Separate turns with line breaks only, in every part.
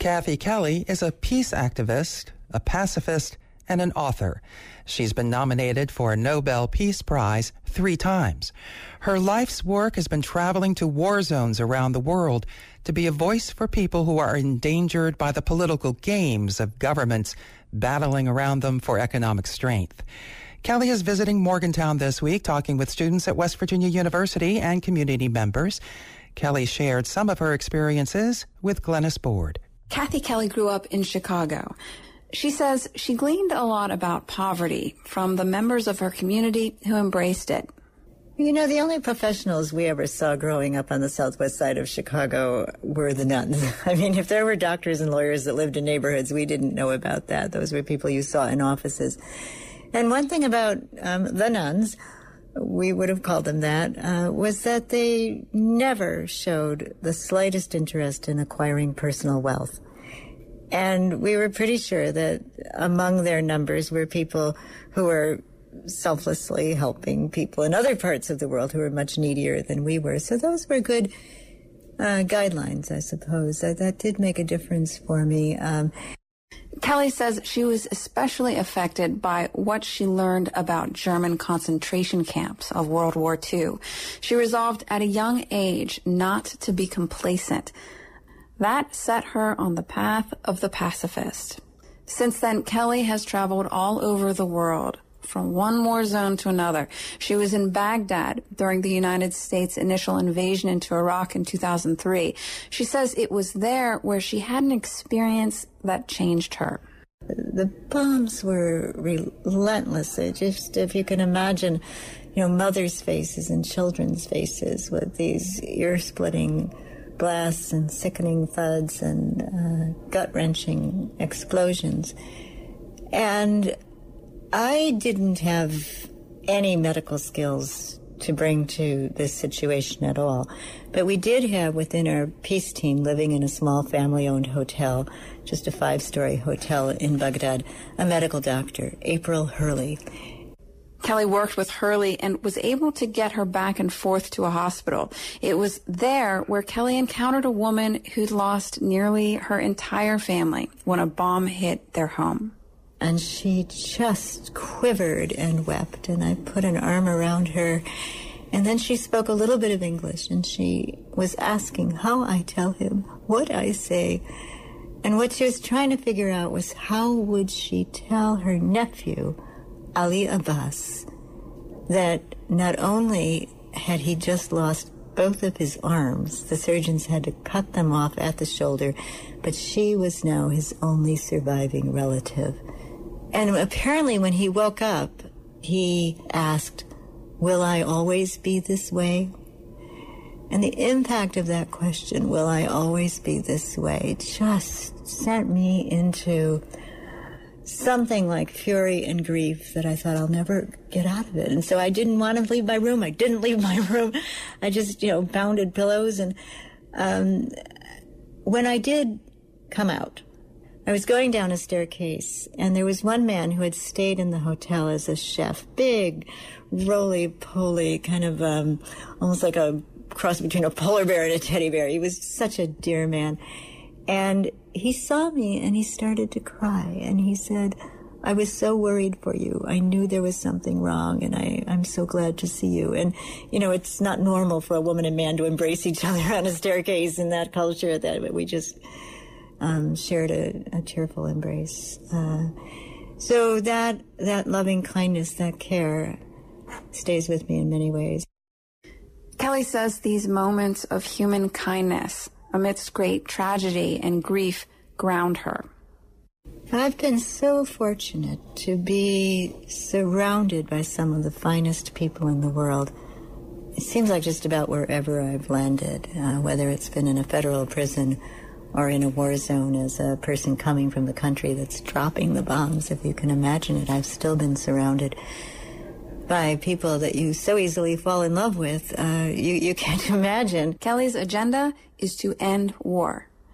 Kathy Kelly is a peace activist, a pacifist, and an author. She's been nominated for a Nobel Peace Prize 3 times. Her life's work has been traveling to war zones around the world to be a voice for people who are endangered by the political games of governments battling around them for economic strength. Kelly is visiting Morgantown this week, talking with students at West Virginia University and community members. Kelly shared some of her experiences with Glennis Board.
Kathy Kelly grew up in Chicago. She says she gleaned a lot about poverty from the members of her community who embraced it.
You know, the only professionals we ever saw growing up on the southwest side of Chicago were the nuns. I mean, if there were doctors and lawyers that lived in neighborhoods, we didn't know about that. Those were people you saw in offices. And one thing about the nuns, we would have called them that, was that they never showed the slightest interest in acquiring personal wealth. And we were pretty sure that among their numbers were people who were selflessly helping people in other parts of the world who were much needier than we were. So those were good guidelines, I suppose. That did make a difference for me.
Kelly says she was especially affected by what she learned about German concentration camps of World War II. She resolved at a young age not to be complacent. That set her on the path of the pacifist. Since then, Kelly has traveled all over the world, from one war zone to another. She was in Baghdad during the United States' initial invasion into Iraq in 2003. She says it was there where she had an experience that changed her.
The bombs were relentless. Just, if you can imagine, mothers' faces and children's faces with these ear-splitting blasts and sickening thuds and gut-wrenching explosions. And I didn't have any medical skills to bring to this situation at all. But we did have within our peace team, living in a small family-owned hotel, just a 5-story hotel in Baghdad, a medical doctor, April Hurley.
Kelly worked with Hurley and was able to get her back and forth to a hospital. It was there where Kelly encountered a woman who'd lost nearly her entire family when a bomb hit their home.
And she just quivered and wept, and I put an arm around her. And then she spoke a little bit of English, and she was asking how I tell him, what I say. And what she was trying to figure out was how would she tell her nephew, Ali Abbas, that not only had he just lost both of his arms, the surgeons had to cut them off at the shoulder, but she was now his only surviving relative. And apparently when he woke up, he asked, will I always be this way? And the impact of that question, will I always be this way, just sent me into something like fury and grief that I thought I'll never get out of it. And so I didn't want to leave my room. I didn't leave my room. I just, pounded pillows. And when I did come out, I was going down a staircase, and there was one man who had stayed in the hotel as a chef, big, roly-poly, kind of almost like a cross between a polar bear and a teddy bear. He was such a dear man. And he saw me, and he started to cry, and he said, I was so worried for you. I knew there was something wrong, and I'm so glad to see you. And, it's not normal for a woman and man to embrace each other on a staircase in that culture. That we just shared a tearful embrace. So that loving kindness, that care, stays with me in many ways.
Kelly says these moments of human kindness amidst great tragedy and grief ground her.
I've been so fortunate to be surrounded by some of the finest people in the world. It seems like just about wherever I've landed, whether it's been in a federal prison or in a war zone as a person coming from the country that's dropping the bombs, if you can imagine it, I've still been surrounded by people that you so easily fall in love with. You can't imagine.
Kelly's agenda is to end war.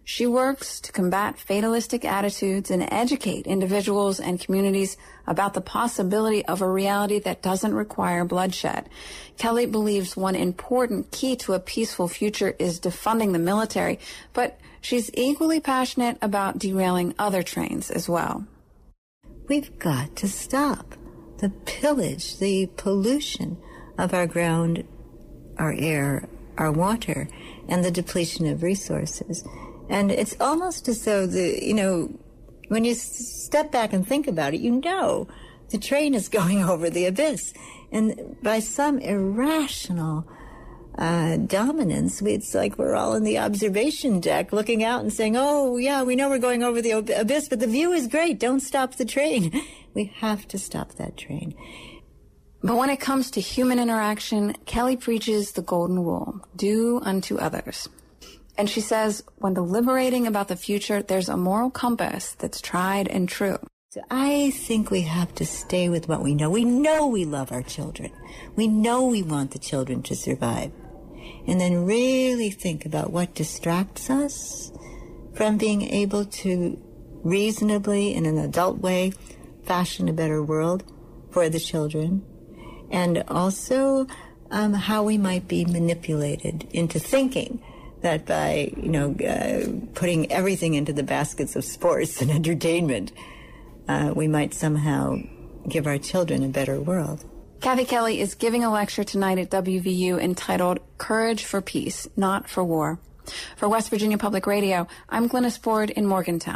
She works to combat fatalistic attitudes and educate individuals and communities about the possibility of a reality that doesn't require bloodshed. Kelly believes one important key to a peaceful future is defunding the military, but she's equally passionate about derailing other trains as well.
We've got to stop the pillage, the pollution of our ground, our air, our water, and the depletion of resources. And it's almost as though when you step back and think about it, the train is going over the abyss. And by some irrational dominance, it's like we're all in the observation deck looking out and saying, oh, yeah, we know we're going over the abyss, but the view is great. Don't stop the train. We have to stop that train.
But when it comes to human interaction, Kelly preaches the golden rule, do unto others. And she says, when deliberating about the future, there's a moral compass that's tried and true.
So I think we have to stay with what we know. We know we love our children. We know we want the children to survive. And then really think about what distracts us from being able to reasonably, in an adult way, fashion a better world for the children. And also how we might be manipulated into thinking that by, putting everything into the baskets of sports and entertainment, we might somehow give our children a better world.
Kathy Kelly is giving a lecture tonight at WVU entitled Courage for Peace, Not for War. For West Virginia Public Radio, I'm Glynis Ford in Morgantown.